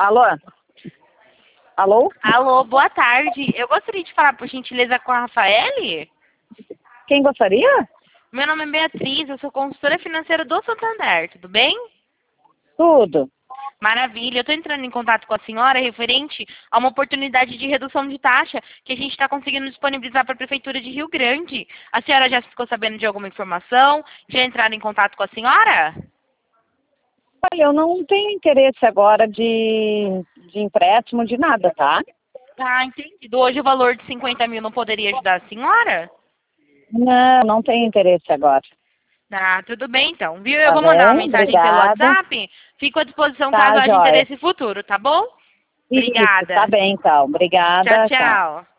Alô? Alô? Alô, boa tarde. Eu gostaria de falar, por gentileza, com a Rafaele. Quem gostaria? Meu nome é Beatriz, eu sou consultora financeira do Santander, tudo bem? Tudo. Maravilha. Eu estou entrando em contato com a senhora referente a uma oportunidade de redução de taxa que a gente está conseguindo disponibilizar para a Prefeitura de Rio Grande. A senhora já ficou sabendo de alguma informação? Já entraram em contato com a senhora? Olha, eu não tenho interesse agora de empréstimo, de nada, tá? Tá, entendido. Hoje o valor de 50 mil não poderia ajudar a senhora? Não tenho interesse agora. Ah, tudo bem então, viu? Eu Tá vou mandar uma bem? mensagem pelo Obrigada. WhatsApp. Fico à disposição caso Tá, haja joia. interesse futuro, tá bom? Isso, tá Obrigada. bem então. Tchau, Obrigada, tchau. tchau.